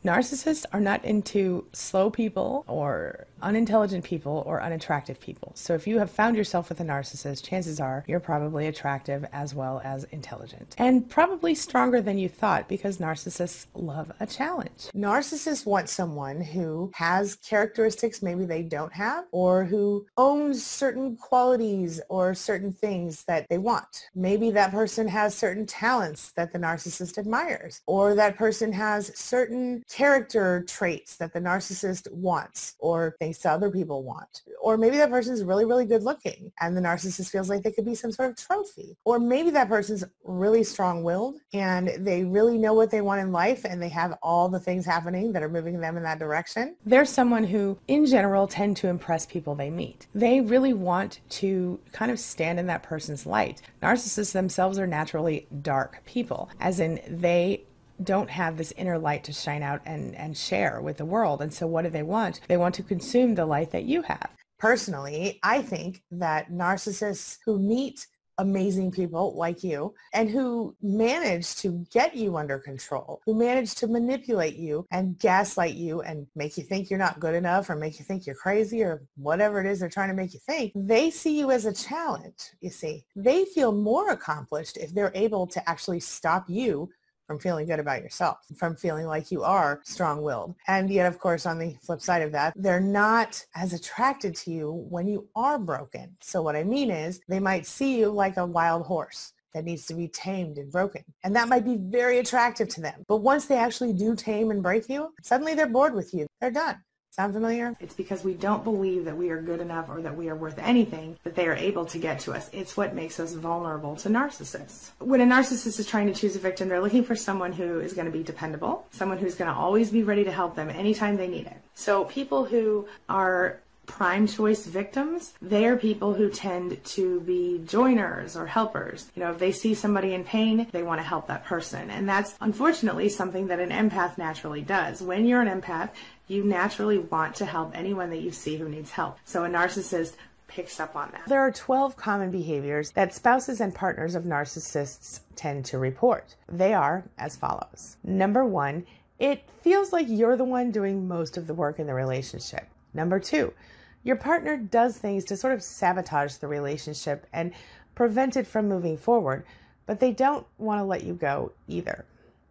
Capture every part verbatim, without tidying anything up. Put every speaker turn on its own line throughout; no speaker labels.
Narcissists are not into slow people or unintelligent people or unattractive people. So if you have found yourself with a narcissist, chances are you're probably attractive as well as intelligent. And probably stronger than you thought, because narcissists love a challenge.
Narcissists want someone who has characteristics maybe they don't have, or who owns certain qualities or certain things that they want. Maybe that person has certain talents that the narcissist admires, or that person has certain character traits that the narcissist wants or thinks that other people want. Or maybe that person's really, really good looking and the narcissist feels like they could be some sort of trophy. Or maybe that person's really strong-willed and they really know what they want in life and they have all the things happening that are moving them in that direction.
They're someone who, in general, tend to impress people they meet. They really want to kind of stand in that person's light. Narcissists themselves are naturally dark people, as in they don't have this inner light to shine out and, and share with the world. And so what do they want? They want to consume the light that you have.
Personally, I think that narcissists who meet amazing people like you and who manage to get you under control, who manage to manipulate you and gaslight you and make you think you're not good enough or make you think you're crazy or whatever it is they're trying to make you think, they see you as a challenge, you see. They feel more accomplished if they're able to actually stop you from feeling good about yourself, from feeling like you are strong-willed. And yet, of course, on the flip side of that, they're not as attracted to you when you are broken. So what I mean is they might see you like a wild horse that needs to be tamed and broken. And that might be very attractive to them. But once they actually do tame and break you, suddenly they're bored with you. They're done. Sound familiar?
It's because we don't believe that we are good enough or that we are worth anything that they are able to get to us. It's what makes us vulnerable to narcissists. When a narcissist is trying to choose a victim, they're looking for someone who is going to be dependable, someone who's going to always be ready to help them anytime they need it. So people who are prime choice victims, they are people who tend to be joiners or helpers. You know, if they see somebody in pain, they want to help that person. And that's unfortunately something that an empath naturally does. When you're an empath, you naturally want to help anyone that you see who needs help. So a narcissist picks up on that. There are twelve common behaviors that spouses and partners of narcissists tend to report. They are as follows. Number one, it feels like you're the one doing most of the work in the relationship. Number two, your partner does things to sort of sabotage the relationship and prevent it from moving forward, but they don't want to let you go either.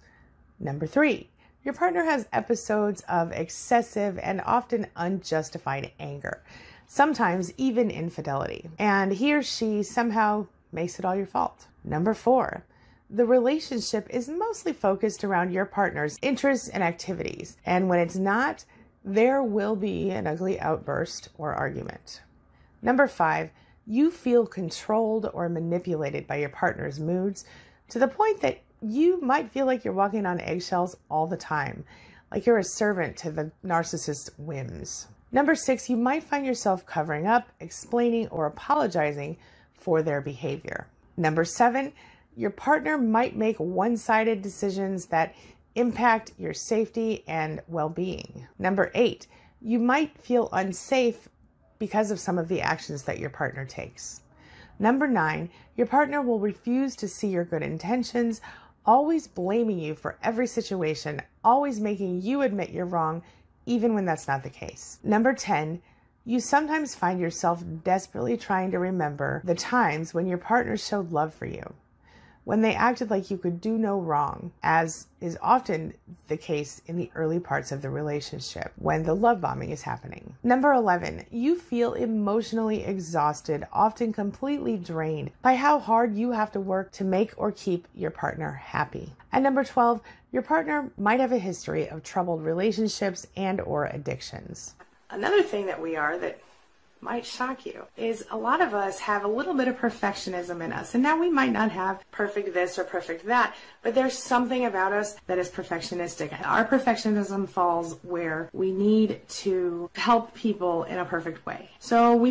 Number three, your partner has episodes of excessive and often unjustified anger, sometimes even infidelity, and he or she somehow makes it all your fault. Number four, the relationship is mostly focused around your partner's interests and activities, and when it's not, there will be an ugly outburst or argument. Number five, you feel controlled or manipulated by your partner's moods to the point that you might feel like you're walking on eggshells all the time, like you're a servant to the narcissist's whims. Number six, you might find yourself covering up, explaining, or apologizing for their behavior. Number seven, your partner might make one-sided decisions that impact your safety and well-being. Number eight, you might feel unsafe because of some of the actions that your partner takes. Number nine, your partner will refuse to see your good intentions, always blaming you for every situation, always making you admit you're wrong, even when that's not the case. Number ten, you sometimes find yourself desperately trying to remember the times when your partner showed love for you, when they acted like you could do no wrong, as is often the case in the early parts of the relationship when the love bombing is happening. Number eleven, you feel emotionally exhausted, often completely drained by how hard you have to work to make or keep your partner happy. And number twelve, your partner might have a history of troubled relationships and or addictions. Another thing that we are that might shock you is a lot of us have a little bit of perfectionism in us. And now we might not have perfect this or perfect that, but there's something about us that is perfectionistic. Our perfectionism falls where we need to help people in a perfect way. So we might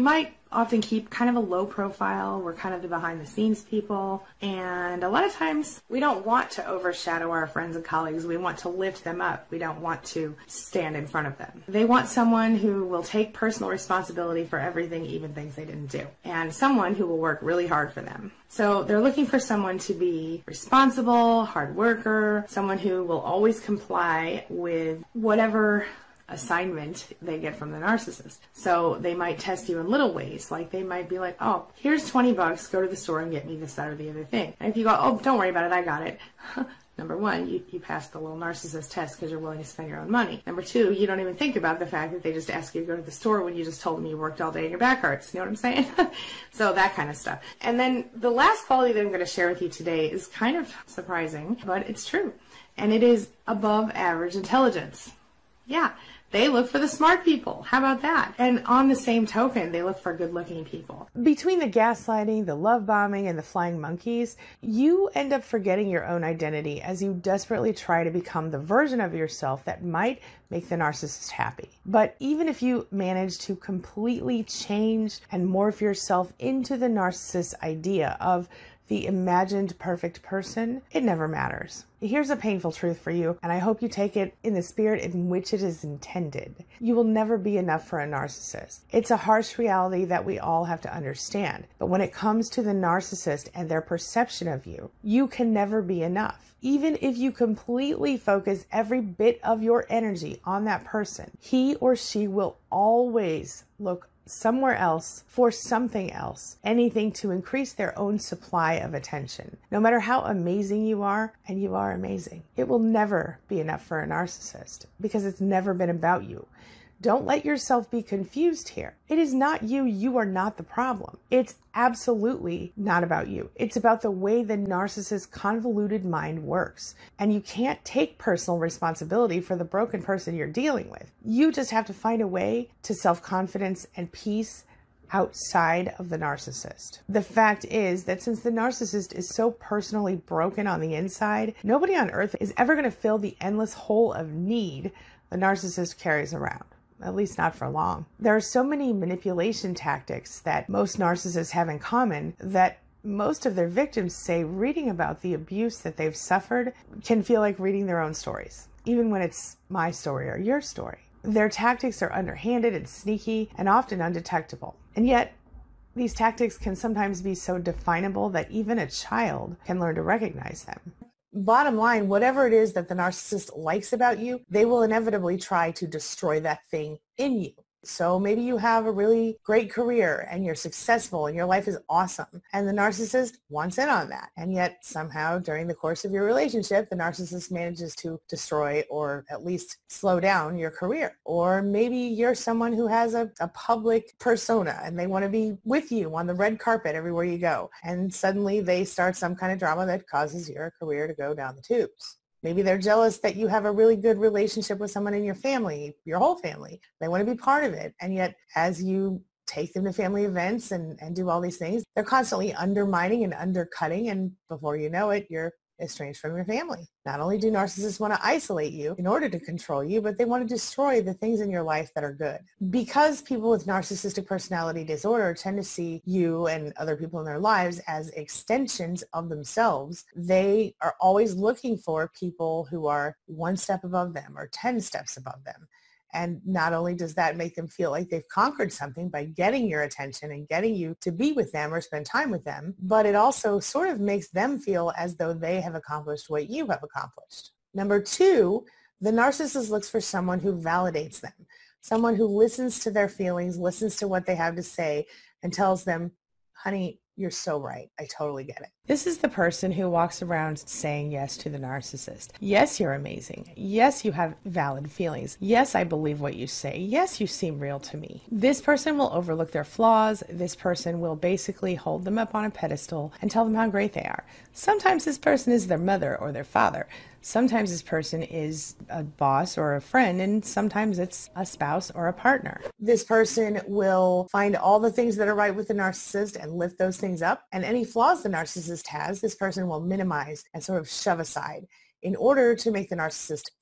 often keep kind of a low profile. We're kind of the behind the scenes people. And a lot of times we don't want to overshadow our friends and colleagues. We want to lift them up. We don't want to stand in front of them. They want someone who will take personal responsibility for everything, even things they didn't do, and someone who will work really hard for them. So they're looking for someone to be responsible, hard worker, someone who will always comply with whatever assignment they get from the narcissist. So they might test you in little ways, like they might be like, oh, here's twenty bucks, go to the store and get me this, that, or the other thing. And if you go, oh, don't worry about it, I got it. Number one, you, you passed the little narcissist test because you're willing to spend your own money. Number two, you don't even think about the fact that they just ask you to go to the store when you just told them you worked all day and your back hurts. You know what I'm saying? So that kind of stuff. And then the last quality that I'm going to share with you today is kind of surprising, but it's true. And it is above average intelligence. Yeah. They look for the smart people. How about that? And on the same token, they look for good-looking people.
Between the gaslighting, the love bombing, and the flying monkeys, you end up forgetting your own identity as you desperately try to become the version of yourself that might make the narcissist happy. But even if you manage to completely change and morph yourself into the narcissist's idea of the imagined perfect person, it never matters. Here's a painful truth for you, and I hope you take it in the spirit in which it is intended. You will never be enough for a narcissist. It's a harsh reality that we all have to understand. But when it comes to the narcissist and their perception of you, you can never be enough. Even if you completely focus every bit of your energy on that person, he or she will always look somewhere else for something else, anything to increase their own supply of attention. No matter how amazing you are, and you are amazing, it will never be enough for a narcissist because it's never been about you. Don't let yourself be confused here. It is not you. You are not the problem. It's absolutely not about you. It's about the way the narcissist's convoluted mind works. And you can't take personal responsibility for the broken person you're dealing with. You just have to find a way to self-confidence and peace outside of the narcissist. The fact is that since the narcissist is so personally broken on the inside, nobody on earth is ever going to fill the endless hole of need the narcissist carries around. At least not for long. There are so many manipulation tactics that most narcissists have in common that most of their victims say reading about the abuse that they've suffered can feel like reading their own stories, even when it's my story or your story. Their tactics are underhanded and sneaky and often undetectable. And yet, these tactics can sometimes be so definable that even a child can learn to recognize them. Bottom line, whatever it is that the narcissist likes about you, they will inevitably try to destroy that thing in you. So maybe you have a really great career and you're successful and your life is awesome and the narcissist wants in on that. And yet somehow during the course of your relationship, the narcissist manages to destroy or at least slow down your career. Or maybe you're someone who has a, a public persona and they want to be with you on the red carpet everywhere you go. And suddenly they start some kind of drama that causes your career to go down the tubes. Maybe they're jealous that you have a really good relationship with someone in your family, your whole family. They want to be part of it. And yet, as you take them to family events and, and do all these things, they're constantly undermining and undercutting. And before you know it, you're estranged from your family. Not only do narcissists want to isolate you in order to control you, but they want to destroy the things in your life that are good. Because people with narcissistic personality disorder tend to see you and other people in their lives as extensions of themselves, they are always looking for people who are one step above them or ten steps above them. And not only does that make them feel like they've conquered something by getting your attention and getting you to be with them or spend time with them, but it also sort of makes them feel as though they have accomplished what you have accomplished. Number two, the narcissist looks for someone who validates them, someone who listens to their feelings, listens to what they have to say, and tells them, honey, you're so right. I totally get it. This is the person who walks around saying yes to the narcissist. Yes, you're amazing. Yes, you have valid feelings. Yes, I believe what you say. Yes, you seem real to me. This person will overlook their flaws. This person will basically hold them up on a pedestal and tell them how great they are. Sometimes this person is their mother or their father. Sometimes this person is a boss or a friend, and sometimes it's a spouse or a partner. This person will find all the things that are right with the narcissist and lift those things up, and any flaws the narcissist has, this person will minimize and sort of shove aside in order to make the narcissist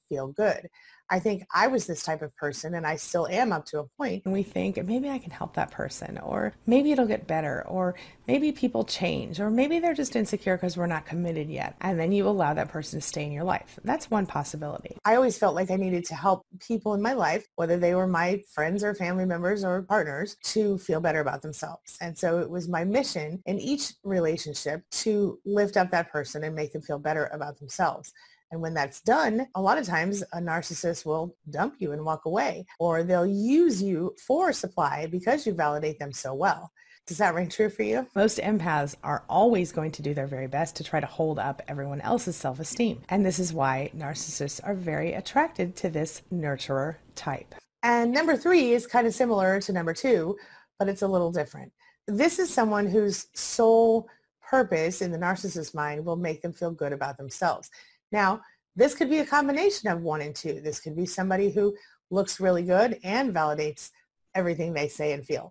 feel good. I think I was this type of person, and I still am up to a point.
And we think maybe I can help that person, or maybe it'll get better, or maybe people change, or maybe they're just insecure because we're not committed yet. And then you allow that person to stay in your life. That's one possibility.
I always felt like I needed to help people in my life, whether they were my friends or family members or partners, to feel better about themselves. And so it was my mission in each relationship to lift up that person and make them feel better about themselves. And when that's done, a lot of times a narcissist will dump you and walk away, or they'll use you for supply because you validate them so well. Does that ring true for you?
Most empaths are always going to do their very best to try to hold up everyone else's self-esteem. And this is why narcissists are very attracted to this nurturer type.
And number three is kind of similar to number two, but it's a little different. This is someone whose sole purpose in the narcissist's mind will make them feel good about themselves. Now, this could be a combination of one and two. This could be somebody who looks really good and validates everything they say and feel.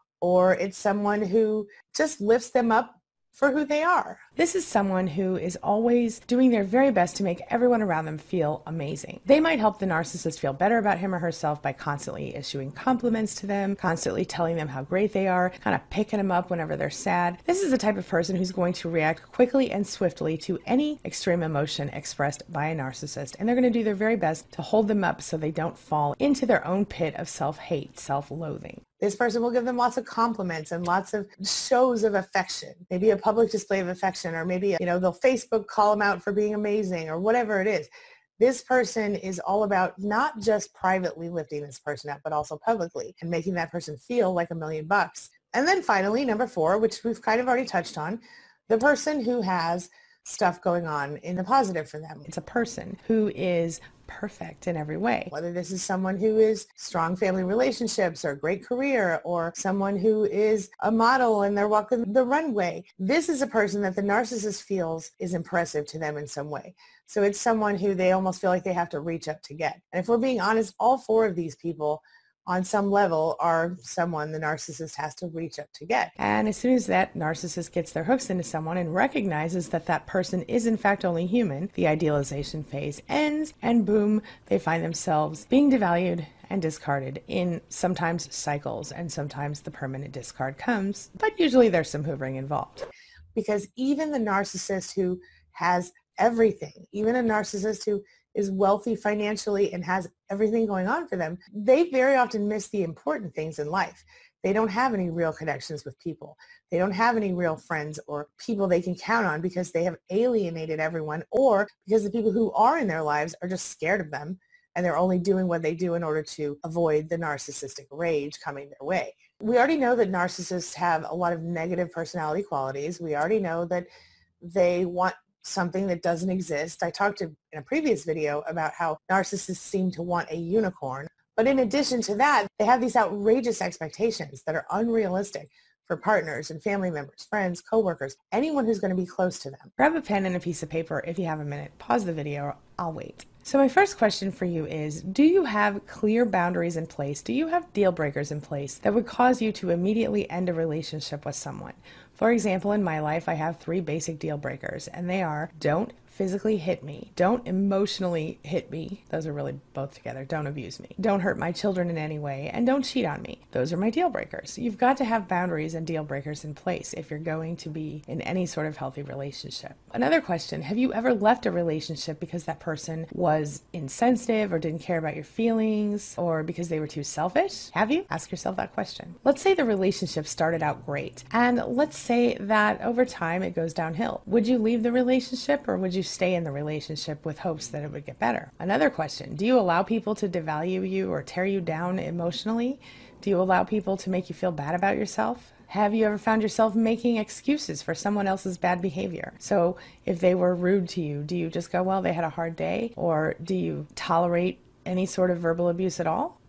Or it's someone who just lifts them up for who they are.
This is someone who is always doing their very best to make everyone around them feel amazing. They might help the narcissist feel better about him or herself by constantly issuing compliments to them, constantly telling them how great they are, kind of picking them up whenever they're sad. This is the type of person who's going to react quickly and swiftly to any extreme emotion expressed by a narcissist, and they're going to do their very best to hold them up so they don't fall into their own pit of self-hate, self-loathing.
This person will give them lots of compliments and lots of shows of affection, maybe a public display of affection, or maybe, you know, they'll Facebook call them out for being amazing or whatever it is. This person is all about not just privately lifting this person up, but also publicly and making that person feel like a million bucks. And then finally, number four, which we've kind of already touched on, the person who has stuff going on in the positive for them.
It's a person who is perfect in every way.
Whether this is someone who is strong family relationships or great career, or someone who is a model and they're walking the runway. This is a person that the narcissist feels is impressive to them in some way. So it's someone who they almost feel like they have to reach up to get. And if we're being honest, all four of these people on some level are someone the narcissist has to reach up to get.
And as soon as that narcissist gets their hooks into someone and recognizes that that person is in fact only human, the idealization phase ends, and boom, they find themselves being devalued and discarded in sometimes cycles, and sometimes the permanent discard comes, but usually there's some hoovering involved.
Because even the narcissist who has everything, even a narcissist who is wealthy financially and has everything going on for them, they very often miss the important things in life. They don't have any real connections with people. They don't have any real friends or people they can count on because they have alienated everyone, or because the people who are in their lives are just scared of them and they're only doing what they do in order to avoid the narcissistic rage coming their way. We already know that narcissists have a lot of negative personality qualities. We already know that they want something that doesn't exist. I talked to, in a previous video about how narcissists seem to want a unicorn. But in addition to that, they have these outrageous expectations that are unrealistic for partners and family members, friends, coworkers, anyone who's going to be close to them.
Grab a pen and a piece of paper if you have a minute. Pause the video. I'll wait. So my first question for you is, do you have clear boundaries in place? Do you have deal breakers in place that would cause you to immediately end a relationship with someone? For example, in my life, I have three basic deal breakers, and they are: don't physically hit me, don't emotionally hit me, those are really both together, don't abuse me, don't hurt my children in any way, and don't cheat on me. Those are my deal breakers. You've got to have boundaries and deal breakers in place if you're going to be in any sort of healthy relationship. Another question: have you ever left a relationship because that person was insensitive or didn't care about your feelings, or because they were too selfish? Have you? Ask yourself that question. Let's say the relationship started out great, and let's say that over time it goes downhill. Would you leave the relationship, or would you stay in the relationship with hopes that it would get better? Another question: do you allow people to devalue you or tear you down emotionally? Do you allow people to make you feel bad about yourself? Have you ever found yourself making excuses for someone else's bad behavior? So if they were rude to you, do you just go, well, they had a hard day? Or do you tolerate any sort of verbal abuse at all?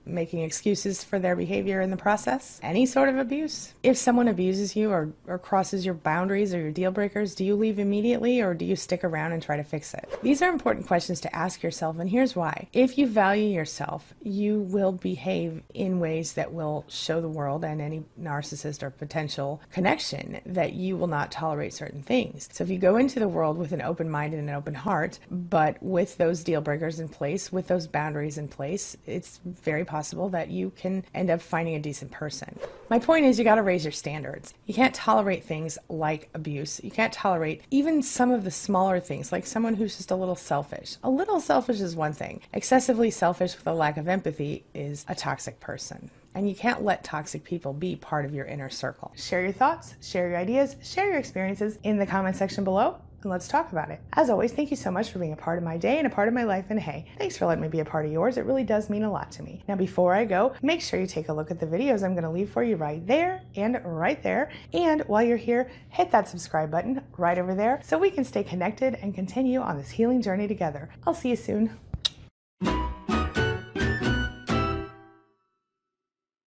making excuses for their behavior in the process. Any sort of abuse. If someone abuses you or, or crosses your boundaries or your deal breakers, do you leave immediately or do you stick around and try to fix it? These are important questions to ask yourself, and here's why. If you value yourself, you will behave in ways that will show the world and any narcissist or potential connection that you will not tolerate certain things. So if you go into the world with an open mind and an open heart, but with those deal breakers in place, with those boundaries in place, it's very possible that you can end up finding a decent person. My point is, you got to raise your standards. You can't tolerate things like abuse. You can't tolerate even some of the smaller things, like someone who's just a little selfish. A little selfish is one thing. Excessively selfish with a lack of empathy is a toxic person. And you can't let toxic people be part of your inner circle. Share your thoughts, share your ideas, share your experiences in the comment section below, and let's talk about it. As always, thank you so much for being a part of my day and a part of my life, and hey, thanks for letting me be a part of yours. It really does mean a lot to me. Now, before I go, make sure you take a look at the videos I'm going to leave for you right there and right there. And while you're here, hit that subscribe button right over there so we can stay connected and continue on this healing journey together. I'll see you soon.